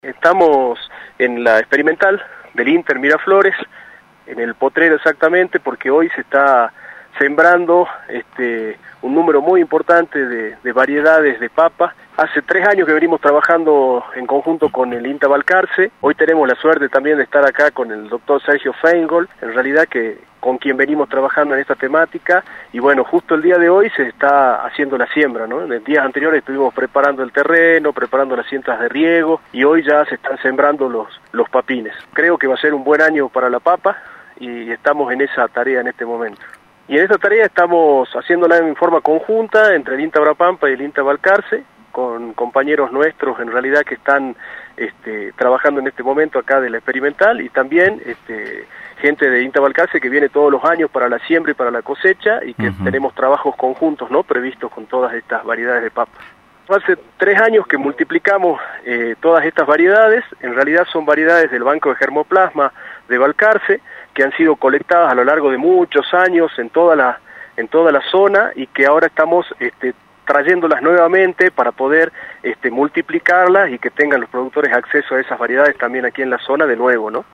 Estamos en la experimental del Inter Miraflores, en el potrero exactamente, porque hoy se está sembrando un número muy importante de variedades de papa. Hace 3 años que venimos trabajando en conjunto con el INTA Balcarce. Hoy tenemos la suerte también de estar acá con el doctor Sergio Feingold, en realidad con quien venimos trabajando en esta temática, y bueno, justo el día de hoy se está haciendo la siembra, ¿no? En días anteriores estuvimos preparando el terreno, preparando las cintas de riego, y hoy ya se están sembrando los papines. Creo que va a ser un buen año para la papa, y estamos en esa tarea en este momento. Y en esta tarea estamos haciéndola en forma conjunta entre el INTA Brapampa y el INTA Balcarce, con compañeros nuestros en realidad que están trabajando en este momento acá de la experimental, y también gente de INTA Balcarce que viene todos los años para la siembra y para la cosecha, y que tenemos trabajos conjuntos, ¿no?, previstos con todas estas variedades de papas. Hace 3 años que multiplicamos todas estas variedades. En realidad son variedades del Banco de Germoplasma de Balcarce, que han sido colectadas a lo largo de muchos años en toda la zona, y que ahora estamos trayéndolas nuevamente para poder multiplicarlas y que tengan los productores acceso a esas variedades también aquí en la zona de nuevo, ¿no?